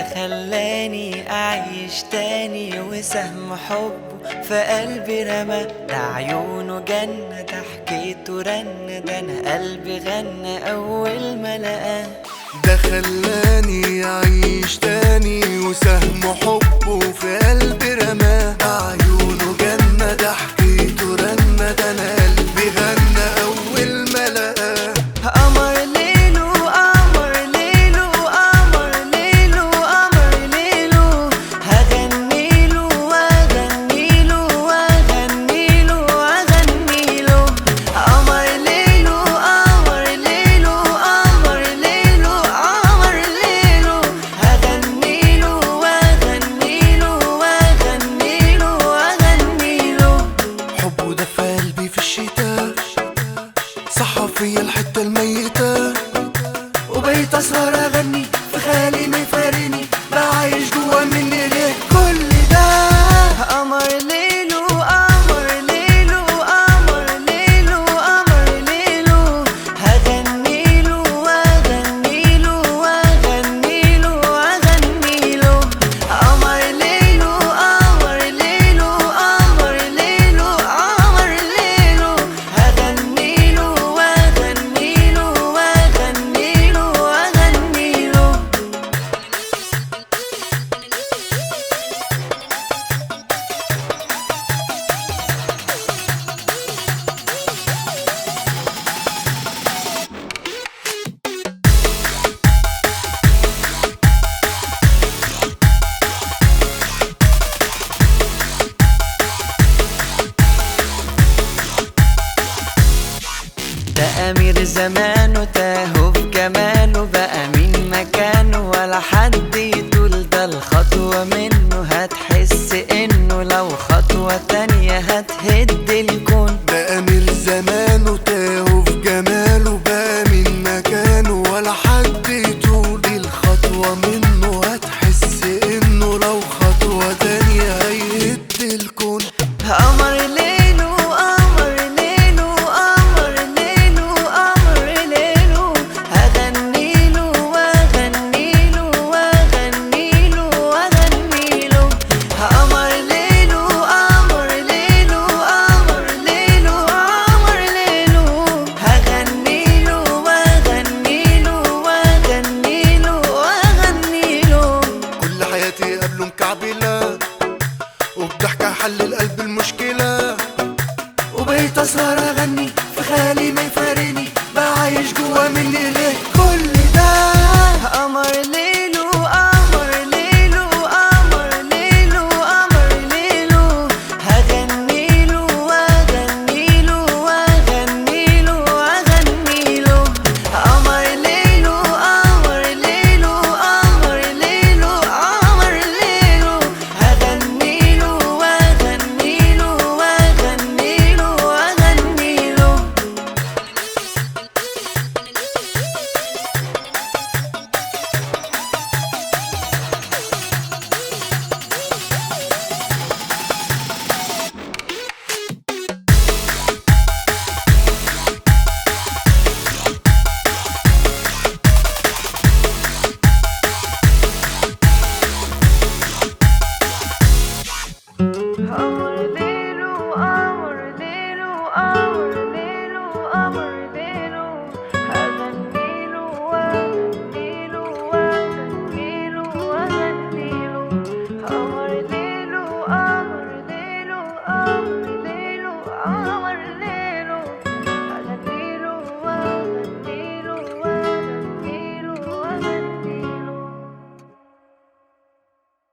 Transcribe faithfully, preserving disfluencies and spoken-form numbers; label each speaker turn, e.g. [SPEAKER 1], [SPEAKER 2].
[SPEAKER 1] ده خلاني أعيش تاني، وسهم حبه في قلبي رمى. ده عيونه جنة، ده حكيته رنة، ده أنا قلبي غنى أول ما لقاه.
[SPEAKER 2] ده خلاني أعيش تاني وسهم حبه في قلبي رماه. ده عيونه جنة، ده حكيته رنة، ده أنا قلبي غنى أول ما لقاه.
[SPEAKER 1] قمر ليله قمر ليله قمر ليله قمر ليله، هغنيله واغنيله واغنيله واغنيله. قمر ليله قمر ليله قمر ليله قمر ليله، هغنيله واغنيله واغنيله واغنيله.
[SPEAKER 2] حبه ده في قلبي في الشتاء، صحى فيا الحتة الميتة، وبقيت أسهر أغني في خيالي ما يفارقني، بقى عايش جوا مني ليه كل ده.
[SPEAKER 1] قمر ليله قمر ليله قمر ليله قمر ليله، هغنيله واغنيله واغنيله واغنيله. قمر ليله قمر ليله قمر ليله قمر ليله، هغنيله واغنيله واغنيله واغنيله. ده أمير زمانه تاهه في جماله، بقى مين مكانه ولا حد يطول. ده الخطوة منه هتحس إنه لو خطوة تانية هتهد الكون.
[SPEAKER 2] ده أمير زمانه تاهه في جماله، بقى من مكانه ولا حد يطول. الخطوة منه هتحس إنه لو خطوة تانية هيهد الكون.
[SPEAKER 1] قمر ليله قمر ليله قمر ليله قمر ليله، هغنيله واغنيله واغنيله واغنيله. قمر ليله قمر ليله قمر ليله قمر ليله، هغنيله واغنيله واغنيله واغنيله.
[SPEAKER 2] كل حياتي قبله مكعبلة، وبضحكة حل القلب المشكلة، وبقيت أسهر أغني